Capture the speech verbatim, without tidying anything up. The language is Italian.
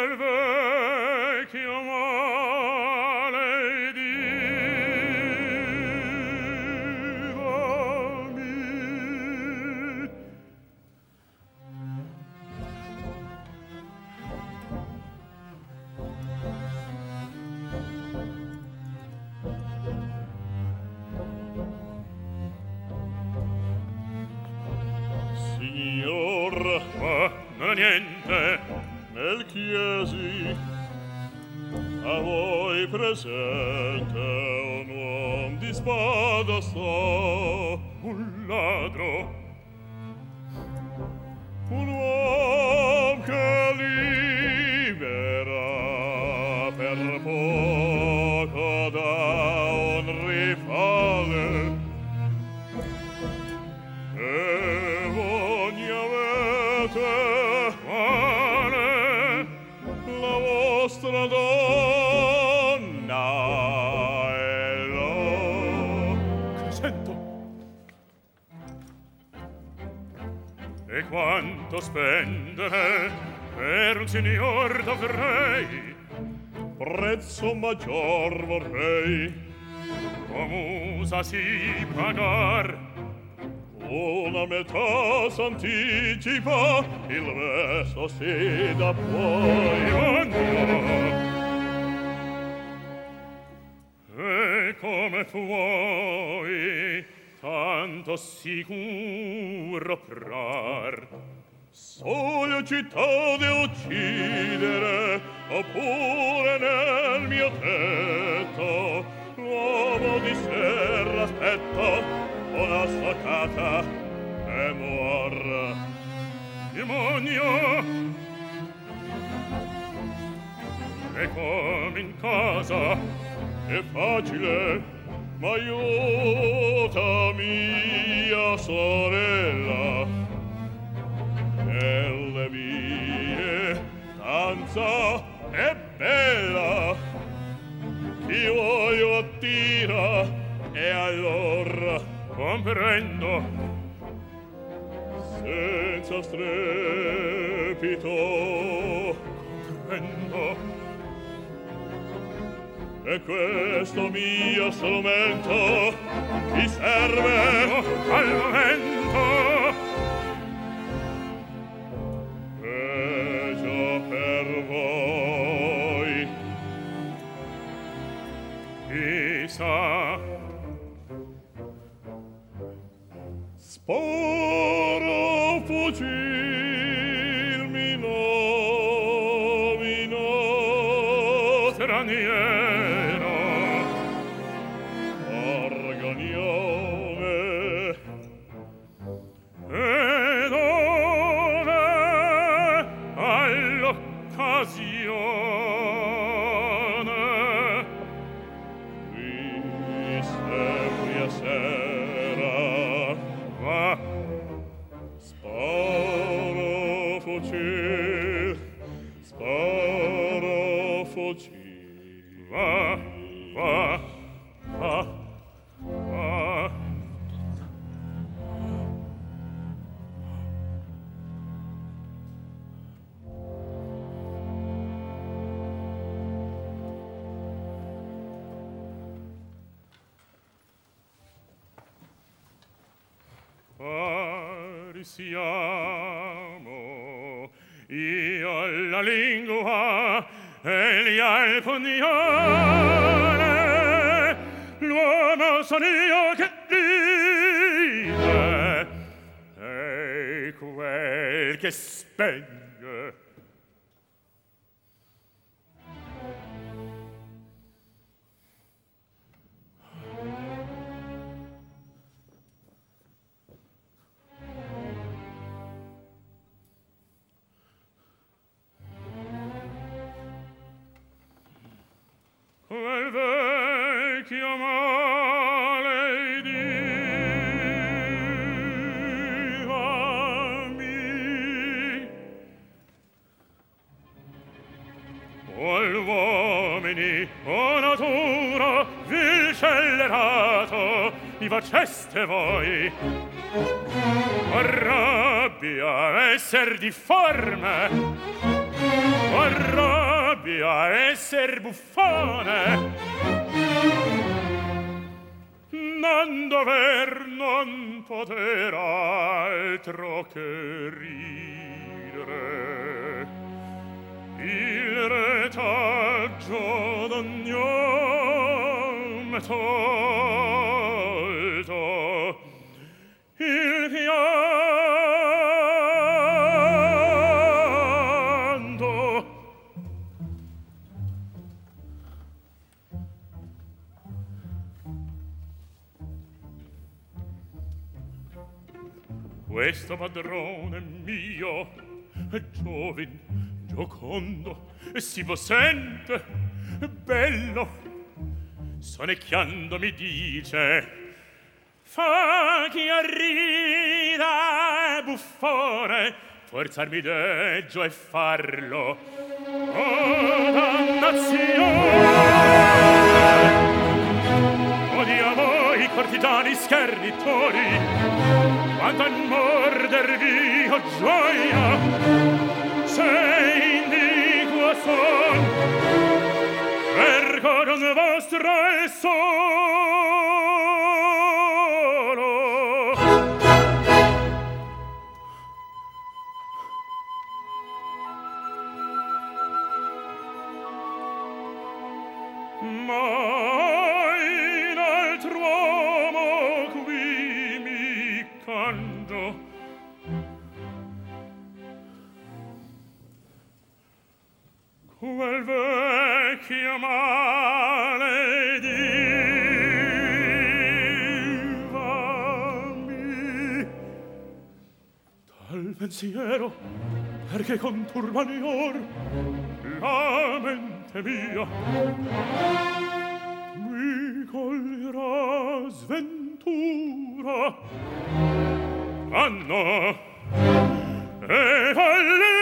quel vecchio male divami. Signor, Ma non è niente. nel chiesi a voi presente un uom di spada sta, Un ladro. un uom che libera per poco da un rivale. E voi ne avete Quale? la vostra donna è là. Che sento? E quanto spendere per un signor dovrei? Prezzo maggior vorrei, Come usa si pagar? una metà s'anticipa, il resto si dà poi. Oh no! E come puoi tanto sicuro prar? Solo città di uccidere, oppure nel mio tetto l'uomo di serra aspetto, una stoccata e muor. Demonio! E come in casa? È facile, ma aiuta mia sorella. Nelle vie danza è bella, chi voglio attira e allora Comprendo. senza strepito Comprendo. e questo mio strumento ti serve Oh, al momento. peggio per voi. Chissà. Sporo fucil mi nomina Straniero. Arganione E dove all'occasione qui sempre a sera va, sparo fucil sparo fucil va, va, va, va. Pari siamo io la lingua e gli alponiane, l'uomo son io che vive e quel che spegne. Quel vecchio male divami. O l'uomini, o natura, vil scellerato, mi faceste voi. O rabbia esser difforme, o rabbia voglia esser buffone, non dover, non poter altro che ridere. Il retaggio d'ognuno tolto, il pianto. Questo padrone mio è giovin, giocondo, si possente, bello, sonecchiando mi dice: fa chi arrida, buffone, forzarmi deggio e farlo. Oh, dannazione! Odia voi, cortigiani schernitori, quanto a mordervi ho gioia, se iniquo son, ergo non vostra e solo. Ma in altr'uomo qui mi canto, quel vecchio maledivami. Tal pensiero, perché conturba or la mente mia, mi coglierà sventura. Ah no, e falle